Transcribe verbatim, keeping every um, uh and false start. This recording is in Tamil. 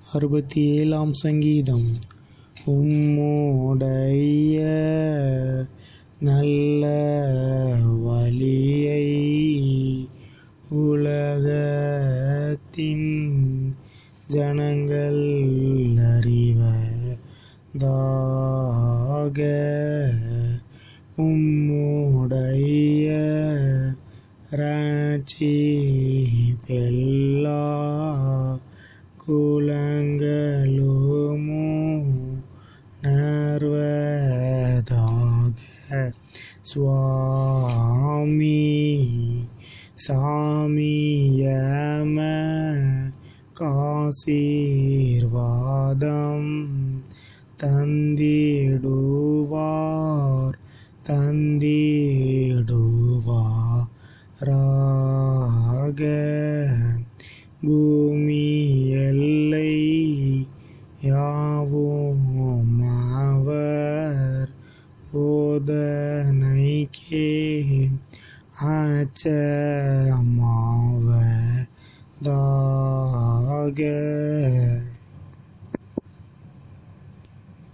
அறுபத்தி ஏழாம் சங்கீதம். உம்முடைய நல்ல வழியை உலகத்தின் ஜனங்கள் அறிவதாக. உம்முடைய இரட்சிப்பெல்லா குலங்களுமோ நர்வதாக. சுவாமி சாமியம காசீர்வாதம் தந்திடுவார் தந்திடுவாராக. பூமி எல்லை யாவும் அவர் போதனைக்கே அச்சமாவதாக.